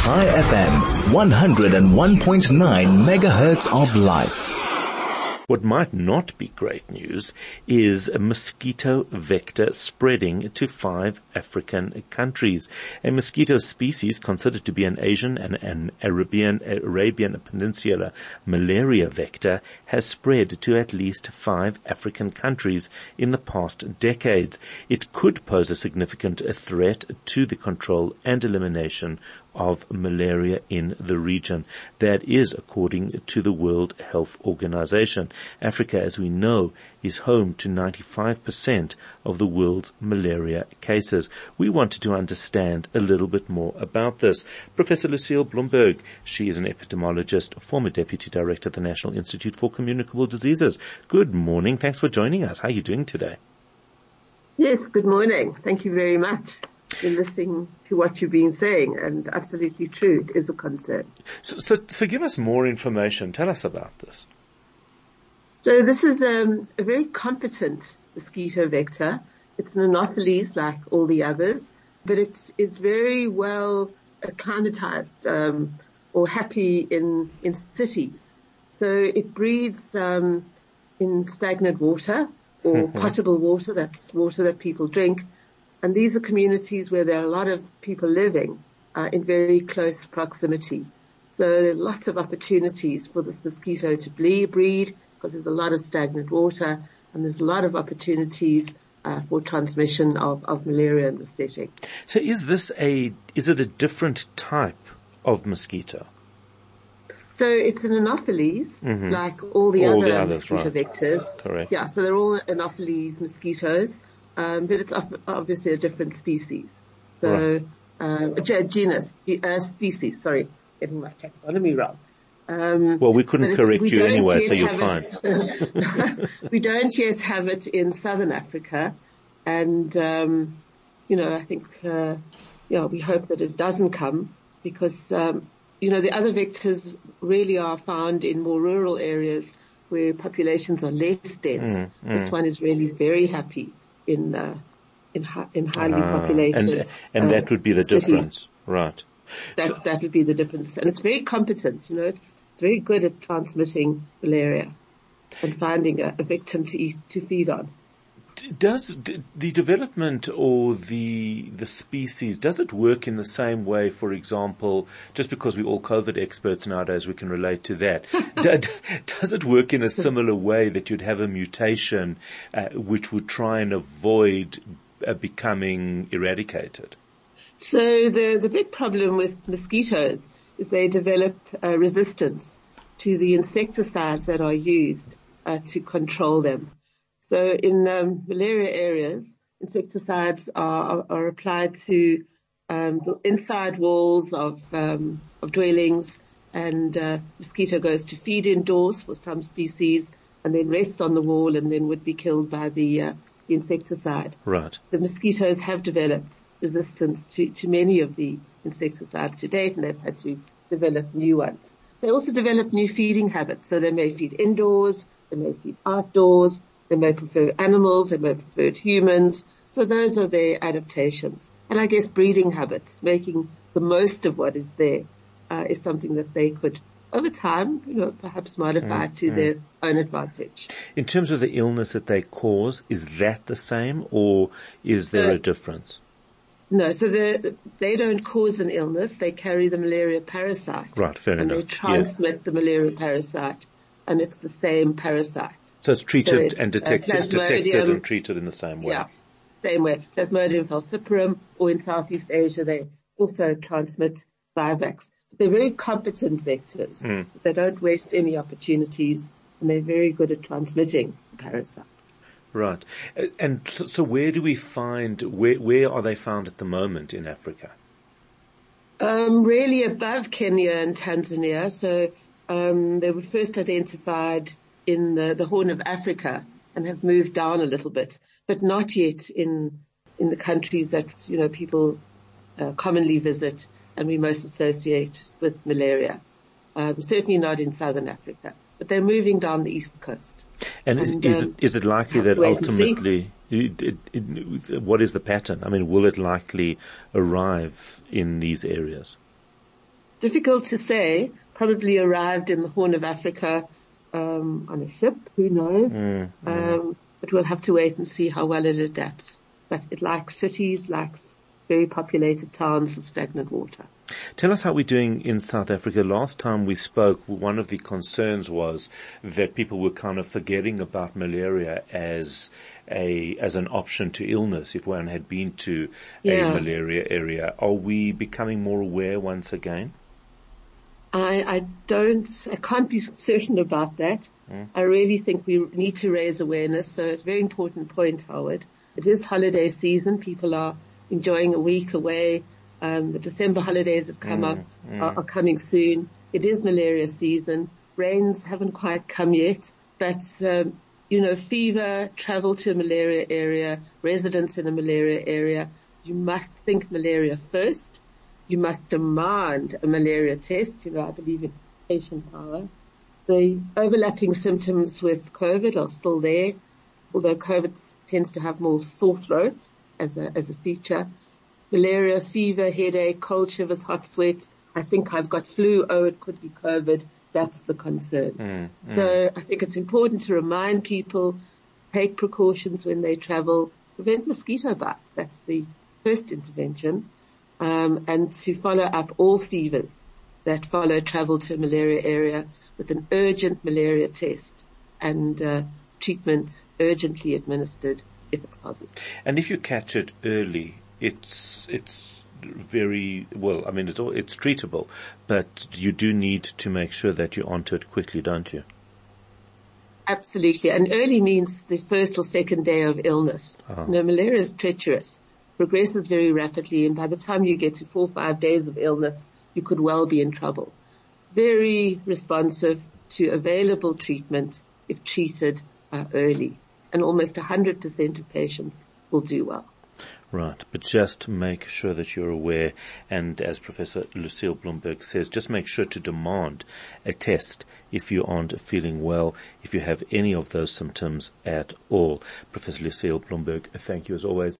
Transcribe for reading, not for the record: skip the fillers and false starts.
Chai FM, 101.9 megahertz of life. What might not be great news is a mosquito vector spreading to 5 African countries. A mosquito species considered to be an Asian and an Arabian Peninsula malaria vector has spread to at least 5 African countries in the past decades. It could pose a significant threat to the control and elimination of malaria in the region. That is according to the World Health Organization. Africa, as we know, is home to 95% of the world's malaria cases. We wanted to understand a little bit more about this. Professor Lucille Blumberg, she is an epidemiologist, former Deputy Director of the National Institute for Communicable Diseases. Good morning. Thanks for joining us. How are you doing today? Yes, good morning. Thank you very much. Been listening to what you've been saying, and absolutely true, it is a concern. So give us more information. Tell us about this. So this is a very competent mosquito vector. It's an Anopheles like all the others, but it is very well acclimatized or happy in cities. So it breeds in stagnant water or potable water, that's water that people drink. And these are communities where there are a lot of people living in very close proximity. So there are lots of opportunities for this mosquito to breed because there's a lot of stagnant water, and there's a lot of opportunities for transmission of malaria in the setting. So is it a different type of mosquito? So it's an Anopheles, like all the other mosquito vectors. Correct. Yeah, so they're all Anopheles mosquitoes. But it's obviously a different species. So, genus, species, sorry, getting my taxonomy wrong. Well, we couldn't correct you anyway, so you're fine. We don't yet have it in southern Africa. And, I think, we hope that it doesn't come because, the other vectors really are found in more rural areas where populations are less dense. This one is really very happy in highly populated and that would be the cities. difference, right? That would be the difference, and it's very competent. It's very good at transmitting malaria and finding a victim to feed on. Does the development or the species, does it work in the same way, for example, just because we're all COVID experts nowadays, we can relate to that. Does it work in a similar way that you'd have a mutation which would try and avoid becoming eradicated? So the big problem with mosquitoes is they develop resistance to the insecticides that are used to control them. So in malaria areas, insecticides are applied to the inside walls of dwellings, and mosquito goes to feed indoors for some species, and then rests on the wall, and then would be killed by the insecticide. Right. The mosquitoes have developed resistance to many of the insecticides to date, and they've had to develop new ones. They also develop new feeding habits, so they may feed indoors, they may feed outdoors. They may prefer animals, they may prefer humans. So those are their adaptations. And I guess breeding habits, making the most of what is there, is something that they could, over time, perhaps modify to their own advantage. In terms of the illness that they cause, is that the same, or is there a difference? No, so they don't cause an illness. They carry the malaria parasite. Right, fair enough. And they transmit the malaria parasite, and it's the same parasite. So it's treated and detected and treated in the same way. Yeah, same way. Plasmodium falciparum, or in Southeast Asia, they also transmit vivax. They're very competent vectors. They don't waste any opportunities, and they're very good at transmitting the parasite. Right. And so where do we find, where are they found at the moment in Africa? Really above Kenya and Tanzania. So they were first identified in the Horn of Africa and have moved down a little bit, but not yet in the countries that, people commonly visit and we most associate with malaria. Certainly not in southern Africa, but they're moving down the east coast. And is it likely that ultimately, what is the pattern? I mean, will it likely arrive in these areas? Difficult to say. Probably arrived in the Horn of Africa on a ship. Who knows? But we'll have to wait and see how well it adapts. But it likes cities, likes very populated towns with stagnant water. Tell us how we're doing in South Africa. Last time we spoke, one of the concerns was that people were kind of forgetting about malaria as an option to illness if one had been to a malaria area. Are we becoming more aware once again? I can't be certain about that. I really think we need to raise awareness. So it's a very important point, Howard. It is holiday season. People are enjoying a week away. The December holidays have come up, are coming soon. It is malaria season. Rains haven't quite come yet, but, fever, travel to a malaria area, residence in a malaria area. You must think malaria first. You must demand a malaria test. I believe in patient power. The overlapping symptoms with COVID are still there, although COVID tends to have more sore throat as a feature. Malaria, fever, headache, cold shivers, hot sweats. I think I've got flu. Oh, it could be COVID. That's the concern. So I think it's important to remind people, take precautions when they travel, prevent mosquito bites. That's the first intervention. And to follow up all fevers that follow travel to a malaria area with an urgent malaria test and treatment urgently administered if it's positive. And if you catch it early, it's very well. I mean, it's treatable, but you do need to make sure that you're onto it quickly, don't you? Absolutely, and early means the first or second day of illness. Malaria is treacherous, progresses very rapidly, and by the time you get to 4 or 5 days of illness, you could well be in trouble. Very responsive to available treatment if treated early, and almost 100% of patients will do well. Right, but just make sure that you're aware, and as Professor Lucille Blumberg says, just make sure to demand a test if you aren't feeling well, if you have any of those symptoms at all. Professor Lucille Blumberg, thank you as always.